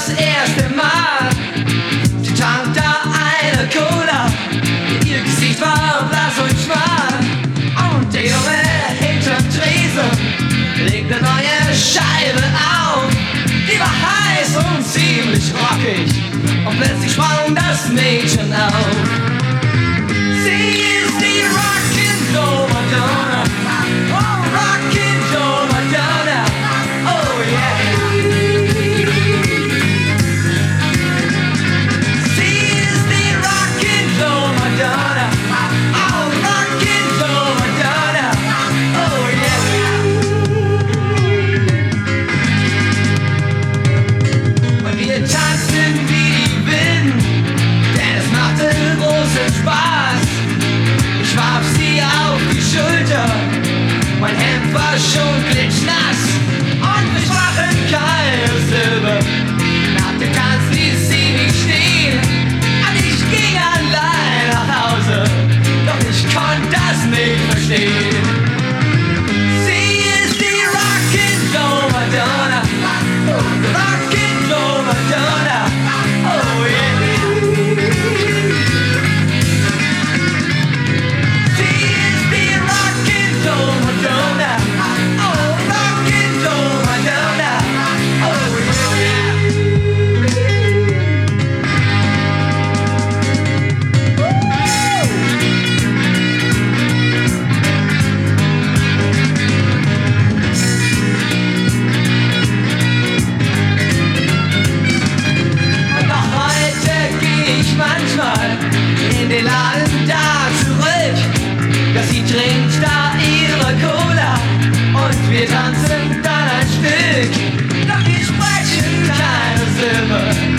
das erste Mal. Sie trank da eine Cola, ihr Gesicht war blass und schmal. Und der Junge hinterm Tresen legt eine neue Scheibe auf. Die war heiß und ziemlich rockig und plötzlich sprang das Mädchen auf. Sie ist die Rock'n'Roll Madonna, oh Rock'n'Roll Madonna, oh yeah. Sie ist die Rock'n'Roll Madonna, oh Rock'n'Roll Madonna, oh yeah. Und wir tanzen wie die Wilden, denn es machte großen Spaß. Ich warf sie auf die Schulter, mein Hemd war schon klitschnass und wir sprachen keine Silbe. Nach dem Tanz ließ sie mich stehen und ich ging allein nach Hause, doch ich konnte das nicht verstehen. Sie ist die Rock'n'Roll Madonna, Rock'n'Roll Madonna, oh yeah. Madonna, oh Rock'n'Roll Madonna, oh und noch heute geh ich manchmal in den Laden da zurück, dass sie trinkt da ihre Cola und wir tanzen dann ein Stück, doch wir sprechen keine Silbe.